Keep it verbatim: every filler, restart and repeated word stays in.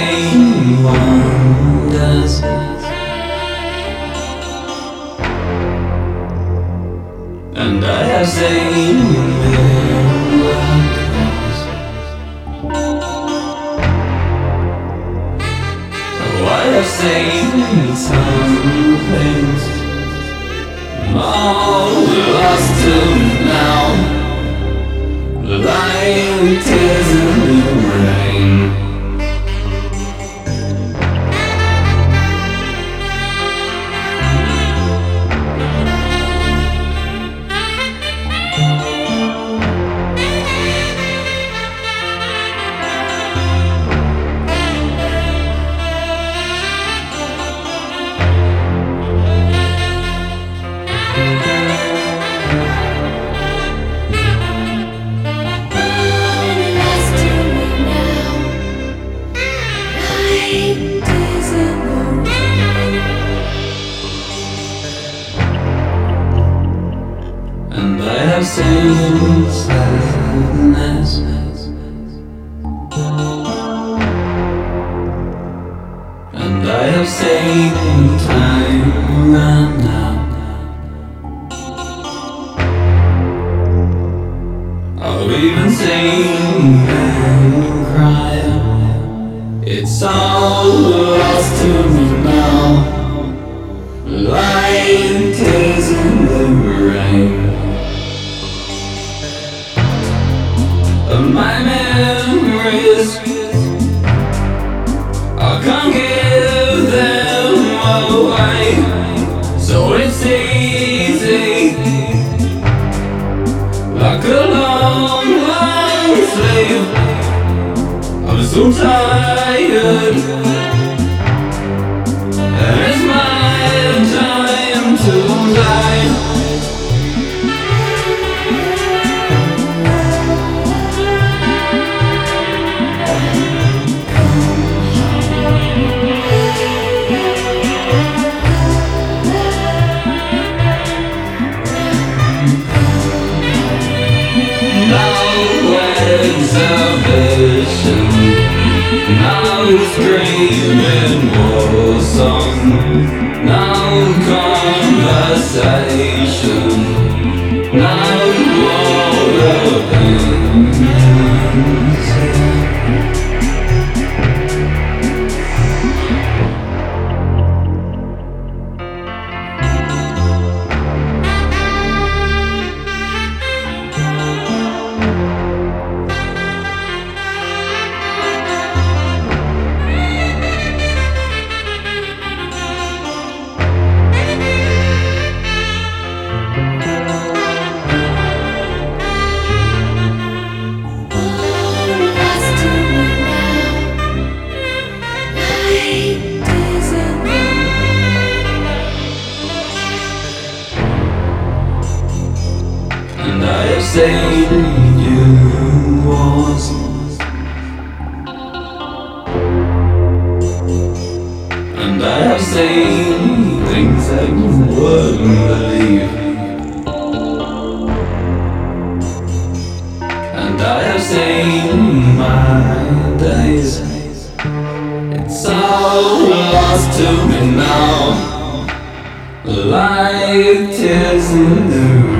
seen wonders, and I have seen miracles. Oh, I have seen some things all lost to now, like tears in the rain. And I have seen sadness, and I have seen time run out. I've even seen men cry. It's all lost to me now, like tears in the rain. My memories, I can't give them away, so it's easy, like a long, long sleep. I'm so tired, and it's my time to die. Exhibition, no screaming war song, no conversation, no war opinions. And I have seen you wars, and I have seen things that you wouldn't believe, and I have seen my days. It's all lost to me now, like tears in the rain.